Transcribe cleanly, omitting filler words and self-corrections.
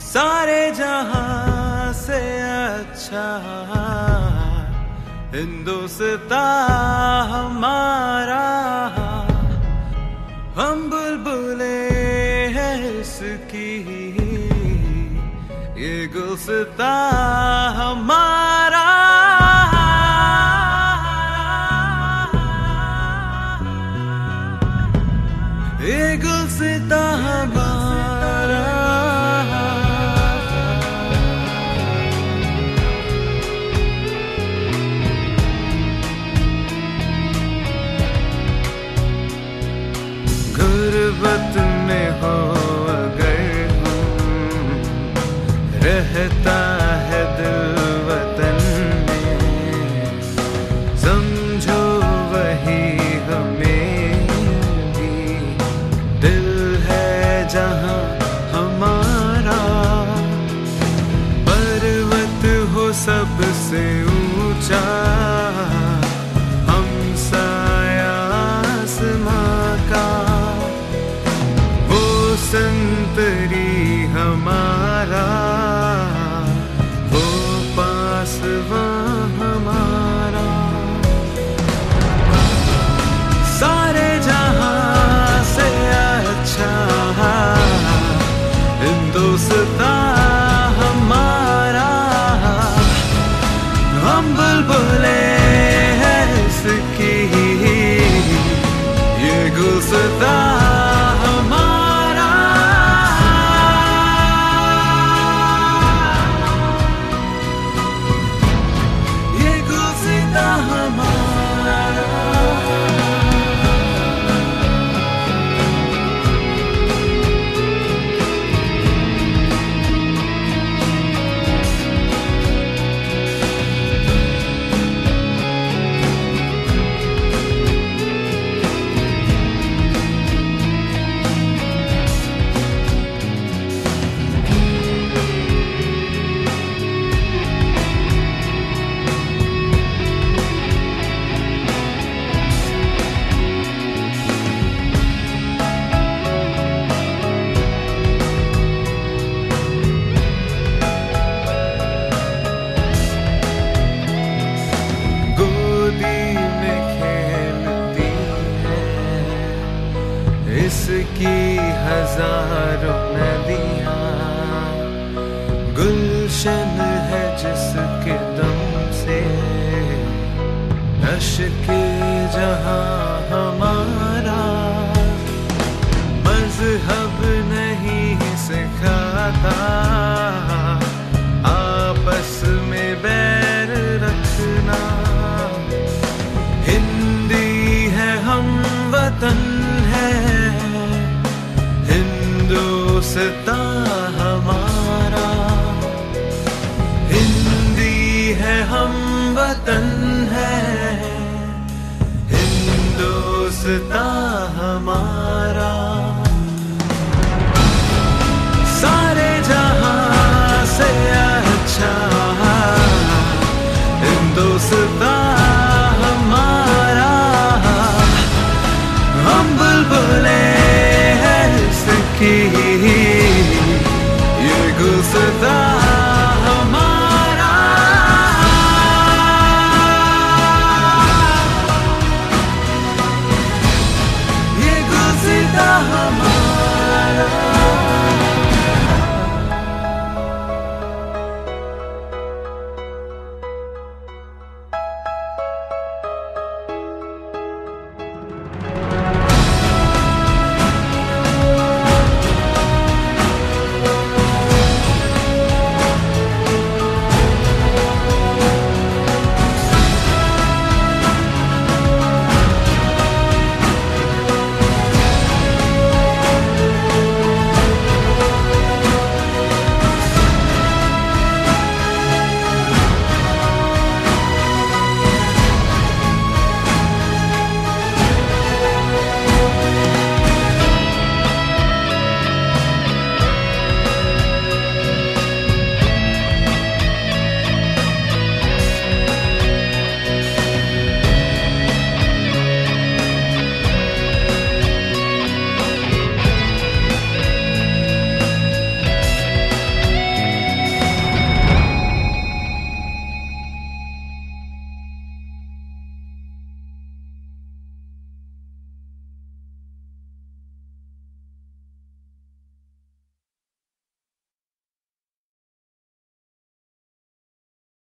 सारे जहां से अच्छा हिंदुस्तान हमारा। हम बुलबुले हैं इसकी, ये गुलसितां हमारा। ये गुलसितां हमारा। गुर्बत में हो अगर हम, रहता है दिल वतन में, समझो वही हमें भी दिल है जहां हमारा। पर्वत हो सबसे ऊंचा, हम साया आसमां का, संतरी हमारा, वो पासवां हमारा। सारे जहां से अच्छा हिंदुस्तान हमारा। हम बुलबुले हैं इसकी, ये गुलसितां इसकी हजारों नदियां, गुलशन है जिसके दम से अश्के जहां हमारा। मजहब नहीं सिखाता आपस में बैर रखना, हिंदी है हम वतन है हिंदुस्तां हमारा। हिंदी है हम वतन है हिंदुस्तां हमारा।